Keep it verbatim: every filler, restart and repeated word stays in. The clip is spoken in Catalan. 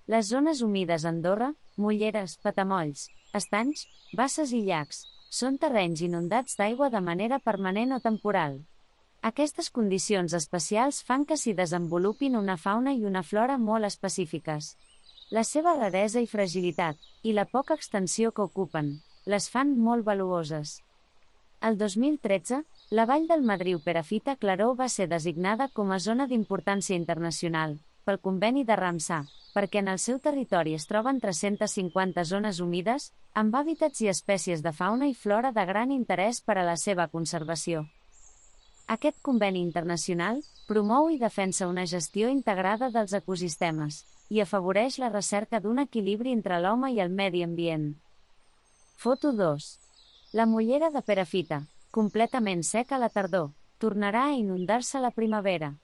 Les zones humides a Andorra, molleres, patamolls, estanys, basses i llacs, són terrenys inundats d'aigua de manera permanent o temporal. Aquestes condicions especials fan que s'hi desenvolupin una fauna i una flora molt específiques. La seva raresa i fragilitat, i la poca extensió que ocupen, les fan molt valuoses. El dos mil tretze, la vall del Madriu-Perafita-Claró va ser designada com a zona d'importància internacional, pel Conveni de Ramsar, perquè en el seu territori es troben tres-centes cinquanta zones humides, amb hàbitats i espècies de fauna i flora de gran interès per a la seva conservació. Aquest conveni internacional promou i defensa una gestió integrada dels ecosistemes i afavoreix la recerca d'un equilibri entre l'home i el medi ambient. Foto dos. La mollera de Perafita, completament seca a la tardor, tornarà a inundar-se a la primavera.